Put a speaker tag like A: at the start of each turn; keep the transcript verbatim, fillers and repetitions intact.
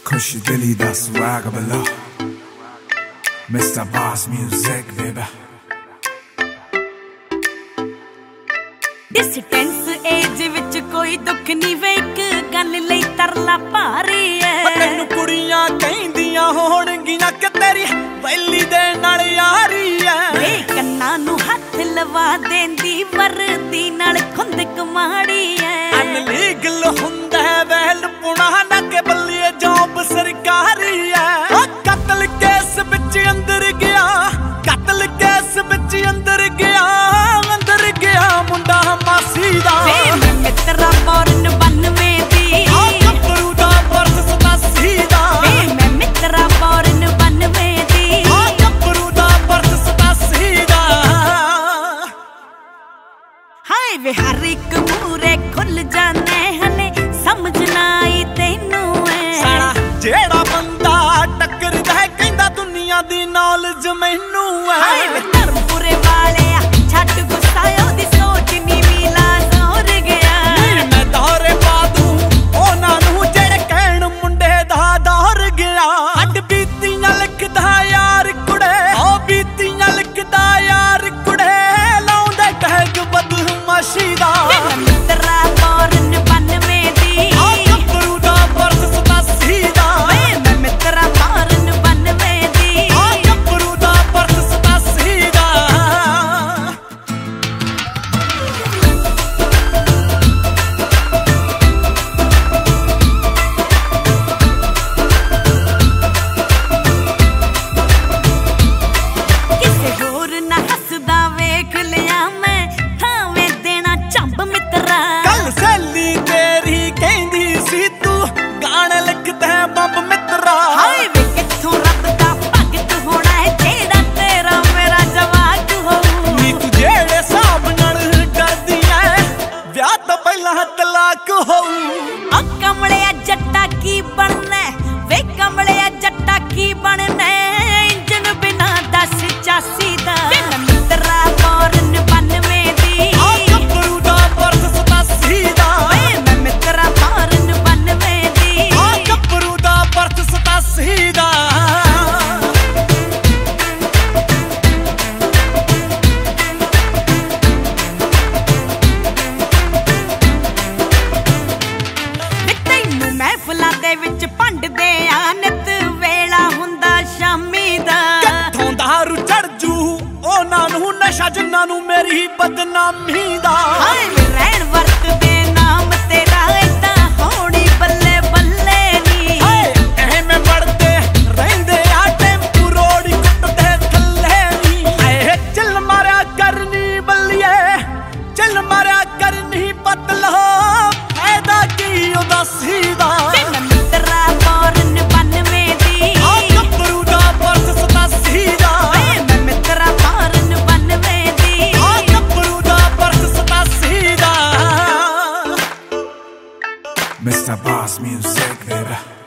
A: खुश दिली दा swag below Mister Boss Music baby
B: distance एज विच कोई दुख नहीं वे एक गल लई तरला भारी है
C: तैनू कुड़ियां कहंदियां होणगियां कि तेरी वैली दे नाल यारी है
B: वे कन्ना नू हथ लवा देंदी वरदी नाल खुंदक माड़ी है
C: अनलीगल हुंदा है वैल पुणा ना के बल्लिए जॉब सरकारी है ओ कत्ल केस विच अंदर गया कत्ल केस विच अंदर गया अंदर गया मुंडा मासी दा
B: वे मैं मित्रा बोरन बनवे दी
C: आ कपरू दा वर्ष सतासी दा
B: वे मैं मित्रा बोरन बनवे दी
C: आ कपरू दा वर्ष सतासी दा
B: हाय वे हर एक मूरे खुल जाने हले समझ ना आई तेनू है
C: साला जेड़ा बंदा टकरदा है कहंदा दुनिया दी नॉलेज मैनू है
B: हाय वे धर्मपुरे वाले छट गुस्सा ओदी सोच नी मिला जोर गया
C: मैं दौरे पा दूं ओना नू जेड़े कहण मुंडे दा दौर गया हट बीतियां लिखदा यार कुड़े ओ बीतियां लिखदा यार कुड़े लाउंदे टैग बदमाशी दा
B: मित्रा बोरन बनवे दी
C: आ कपरू दा वर्ष सतासी दा
B: मैं मित्रा बोरन बनवे दी
C: आ कपरू दा वर्ष सतासी दा
B: किसे होर ना हसदा वेख लिया मैं थावे देना चंब मित्रा
C: कल सैली तेरी कहंदी सी तू गाने लिखदा है बंब मित्रा
B: हाय वे किथों रब दा भगत होना है जेड़ा तेरा मेरा जवाक होऊ
C: नी तू जेड़े साहब नाल करदी ऐ ब्याह तो पहला तलाक होऊ
B: आ कमलिया जट्टा की बनना वे कमलिया जट्टा की बनना इंजन बिना दस चासी दा मित्रा बोरन बनवे दी
C: आ कपरू दा वर्ष सतासी दा
B: मैं मित्रा बोरन बनवे दी
C: आ कपरू दा वर्ष सतासी दा
B: ਵੇ ਤੈਨੂੰ ਮਹਿਫਲਾਂ ਦੇ ਵਿੱਚ ਭੰਡਦੇ ਆ ਨਿਤ ਵੇਲਾ ਹੁੰਦਾ ਸ਼ਾਮੀ ਦਾ
C: ਕਿੱਥੋਂ ਦਾਰੂ ਚੜ ਜੂ ਉਹਨਾਂ ਨੂੰ ਨਸ਼ਾ ਜਿੰਨਾਂ ਨੂੰ ਮੇਰੀ ਬਦਨਾਮੀ ਦਾ
B: ਹਾਏ ਵੇ ਰਹਿਣ ਵਰਤਦੇ ਨਾਮ ਤੇਰਾ ਏਦਾਂ ਹੋਣੀ ਬੱਲੇ ਬੱਲੇ ਨੀ
C: ਹਾਏ ਐਵੇਂ ਵੜਦੇ ਰਹਿੰਦੇ ਆ ਟੈਂਪੂ ਰੋੜੀ ਕੁੱਟਦੇ ਥੱਲੇ ਨੀ ਹਾਏ ਚੱਲ ਮਾਰਿਆ ਕਰਨੀ ਬੱਲੀਏ ਚੱਲ ਮਾਰਿਆ ਕਰਨੀ ਪਤਲਾ ਫਾਇਦਾ ਕੀ ਉਦਾਸੀ ਦਾ
B: ਵੇ ਮੈਂ ਮਿੱਤਰਾ ਬੋਰਨ ਬਣਵੇ ਦੀ
C: ਆ ਕਪਰੂ ਦਾ ਵਰਸ ਸਤਾਸੀ ਦਾ
B: ਮੈਂ ਮਿੱਤਰਾ ਬੋਰਨ ਬਣਵੇ ਦੀ
C: ਆ ਕਪਰੂ ਦਾ ਵਰਸ ਸਤਾਸੀ ਦਾ
A: Mister Boss Music baby